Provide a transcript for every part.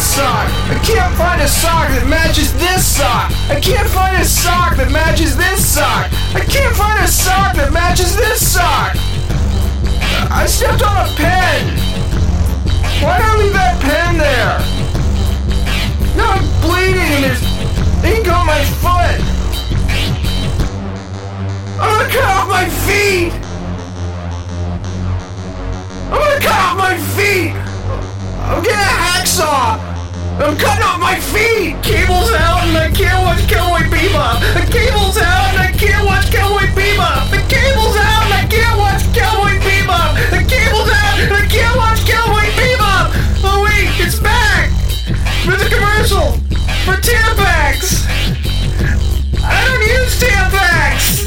this sock. I can't find a sock that matches this sock. I can't find a sock that matches this sock. I can't find a sock that matches this sock. I stepped on a pen. Why did I leave that pen there? Now I'm bleeding and there's ink on my foot. I'm gonna cut off my feet. I'm gonna cut off my feet. I'm getting a hacksaw. I'm cutting off my feet. Cable's out and I can't watch Cowboy Bebop. The cable's out and I can't watch Cowboy Bebop. The cable's out and I can't watch Cowboy Bebop. The cable's out and I can't watch Cowboy Bebop. Oh wait, it's back. There's a commercial for Tampax. I don't use Tampax.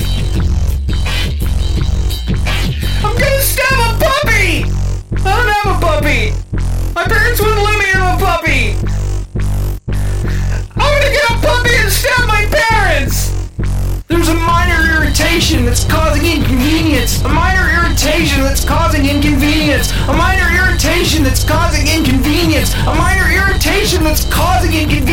I'm gonna stab a puppy. I don't have a puppy. My parents wouldn't let me have a puppy. I'm gonna get a puppy and stab my parents. There's a minor irritation that's causing inconvenience. A minor irritation that's causing inconvenience. A minor irritation that's causing inconvenience. A minor irritation that's causing inconvenience.